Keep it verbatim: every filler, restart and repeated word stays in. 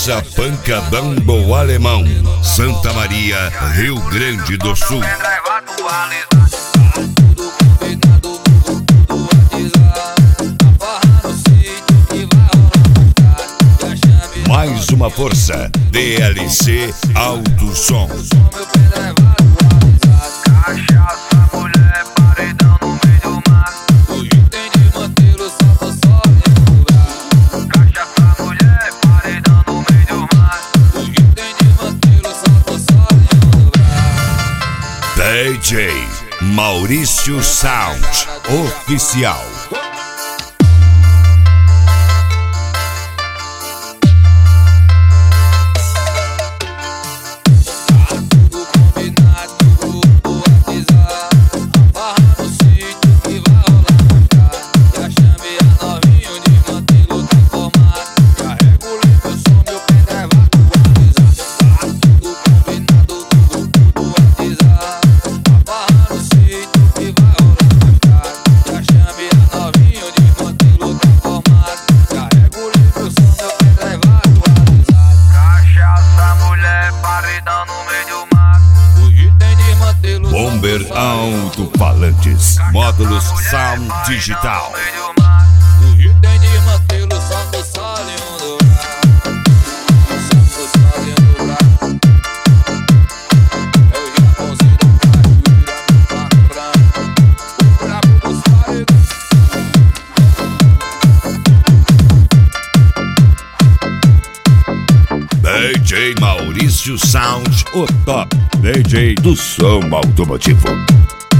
Caixa Pancadão do Alemão, Santa Maria, Rio Grande do Sul. Mais uma força, D L C Alto Som. Cachaça, mulher, paredão no meio do mato. O item de mantê-lo só no sol e no braço. Cachaça, mulher, paredão no meio do mato. O item de mantê-lo só no sol e no braço. D J Maurício Sound Oficial. Bomber Alto-Falantes, módulos Sound Digital. O item de mantê-lo só no sol e no braço. Só no sol e no braço. É o Japãozinho do Cajuíra, o brabo dos paredões. D J Maurício Sound, o top D J do som automotivo.